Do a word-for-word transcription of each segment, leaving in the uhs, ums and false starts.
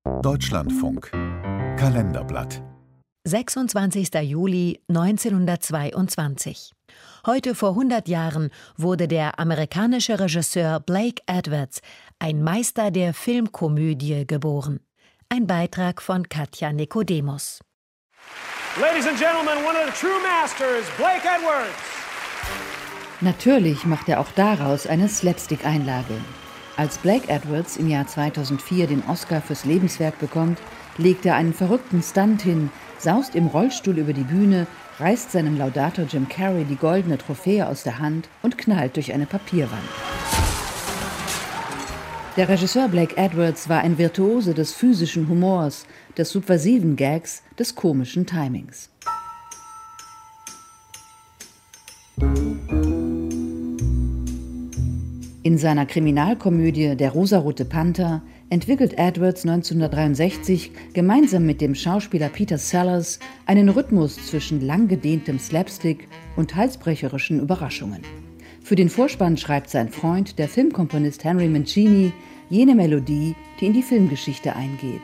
Deutschlandfunk Kalenderblatt sechsundzwanzigster Juli neunzehnhundertzweiundzwanzig. Heute vor hundert Jahren wurde der amerikanische Regisseur Blake Edwards, ein Meister der Filmkomödie, geboren. Ein Beitrag von Katja Nicodemus. Ladies and gentlemen, one of the true masters, Blake Edwards. Natürlich macht er auch daraus eine Slapstick-Einlage. Als Blake Edwards im Jahr zweitausendvier den Oscar fürs Lebenswerk bekommt, legt er einen verrückten Stunt hin, saust im Rollstuhl über die Bühne, reißt seinem Laudator Jim Carrey die goldene Trophäe aus der Hand und knallt durch eine Papierwand. Der Regisseur Blake Edwards war ein Virtuose des physischen Humors, des subversiven Gags, des komischen Timings. In seiner Kriminalkomödie Der rosarote Panther entwickelt Edwards neunzehnhundertdreiundsechzig gemeinsam mit dem Schauspieler Peter Sellers einen Rhythmus zwischen langgedehntem Slapstick und halsbrecherischen Überraschungen. Für den Vorspann schreibt sein Freund, der Filmkomponist Henry Mancini, jene Melodie, die in die Filmgeschichte eingeht.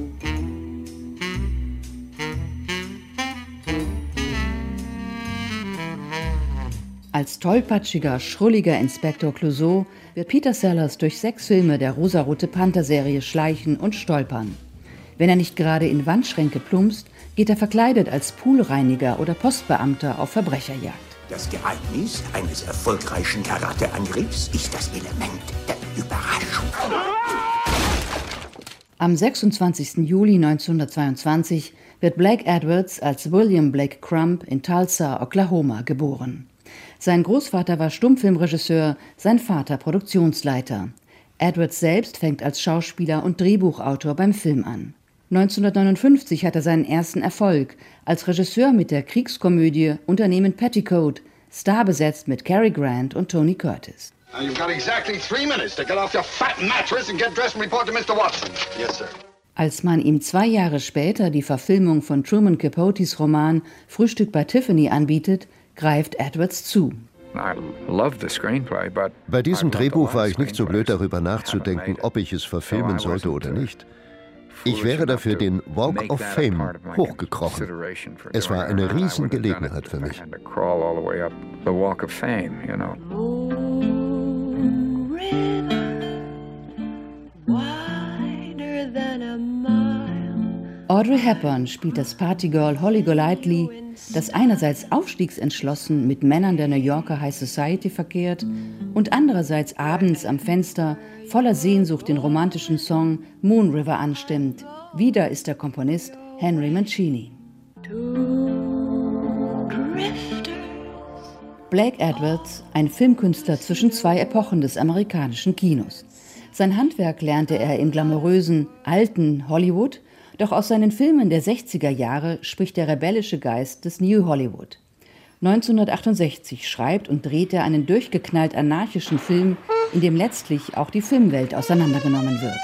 Als tollpatschiger, schrulliger Inspektor Clouseau wird Peter Sellers durch sechs Filme der rosarote Panther-Serie schleichen und stolpern. Wenn er nicht gerade in Wandschränke plumpst, geht er verkleidet als Poolreiniger oder Postbeamter auf Verbrecherjagd. Das Geheimnis eines erfolgreichen Karateangriffs ist das Element der Überraschung. Am sechsundzwanzigsten Juli neunzehnhundertzweiundzwanzig wird Blake Edwards als William Blake Crump in Tulsa, Oklahoma, geboren. Sein Großvater war Stummfilmregisseur, sein Vater Produktionsleiter. Edwards selbst fängt als Schauspieler und Drehbuchautor beim Film an. neunzehnhundertneunundfünfzig hat er seinen ersten Erfolg als Regisseur mit der Kriegskomödie Unternehmen Petticoat, starbesetzt mit Cary Grant und Tony Curtis. Now you've got exactly three minutes to get off your fat mattress and get dressed and report to Mister Watson. Yes, sir. Als man ihm zwei Jahre später die Verfilmung von Truman Capotes Roman Frühstück bei Tiffany anbietet, greift Edwards zu. Bei diesem Drehbuch war ich nicht so blöd, darüber nachzudenken, ob ich es verfilmen sollte oder nicht. Ich wäre dafür den Walk of Fame hochgekrochen. Es war eine Riesengelegenheit für mich. Audrey Hepburn spielt das Partygirl Holly Golightly, das einerseits aufstiegsentschlossen mit Männern der New Yorker High Society verkehrt und andererseits abends am Fenster voller Sehnsucht den romantischen Song Moon River anstimmt. Wieder ist der Komponist Henry Mancini. Blake Edwards, ein Filmkünstler zwischen zwei Epochen des amerikanischen Kinos. Sein Handwerk lernte er im glamourösen, alten Hollywood, doch aus seinen Filmen der sechziger Jahre spricht der rebellische Geist des New Hollywood. neunzehnhundertachtundsechzig schreibt und dreht er einen durchgeknallt anarchischen Film, in dem letztlich auch die Filmwelt auseinandergenommen wird.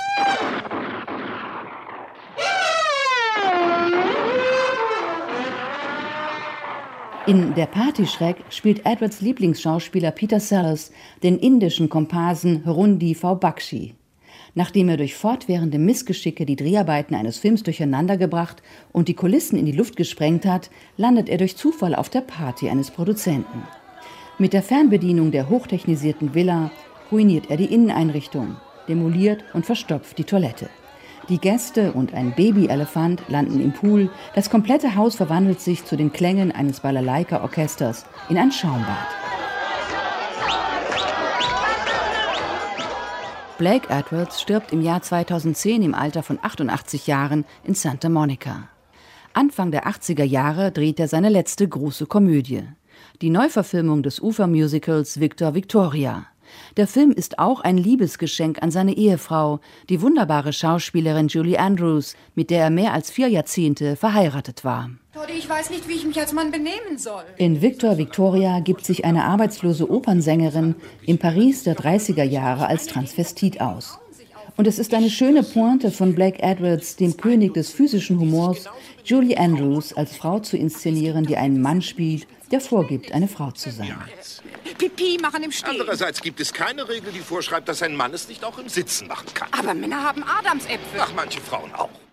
In Der Partyschreck spielt Edwards Lieblingsschauspieler Peter Sellers den indischen Komparsen Rundi V. Bakshi. Nachdem er durch fortwährende Missgeschicke die Dreharbeiten eines Films durcheinandergebracht und die Kulissen in die Luft gesprengt hat, landet er durch Zufall auf der Party eines Produzenten. Mit der Fernbedienung der hochtechnisierten Villa ruiniert er die Inneneinrichtung, demoliert und verstopft die Toilette. Die Gäste und ein Babyelefant landen im Pool, das komplette Haus verwandelt sich zu den Klängen eines Balalaika-Orchesters in ein Schaumbad. Blake Edwards stirbt im Jahr zweitausendzehn im Alter von achtundachtzig Jahren in Santa Monica. Anfang der achtziger Jahre dreht er seine letzte große Komödie, die Neuverfilmung des Ufermusicals Victor Victoria. Der Film ist auch ein Liebesgeschenk an seine Ehefrau, die wunderbare Schauspielerin Julie Andrews, mit der er mehr als vier Jahrzehnte verheiratet war. Ich weiß nicht, wie ich mich als Mann benehmen soll. In Victor Victoria gibt sich eine arbeitslose Opernsängerin im Paris der dreißiger Jahre als Transvestit aus. Und es ist eine schöne Pointe von Blake Edwards, dem König des physischen Humors, Julie Andrews als Frau zu inszenieren, die einen Mann spielt, der vorgibt, eine Frau zu sein. Pipi machen im Stehen. Andererseits gibt es keine Regel, die vorschreibt, dass ein Mann es nicht auch im Sitzen machen kann. Aber Männer haben Adamsäpfel. Ach, manche Frauen auch.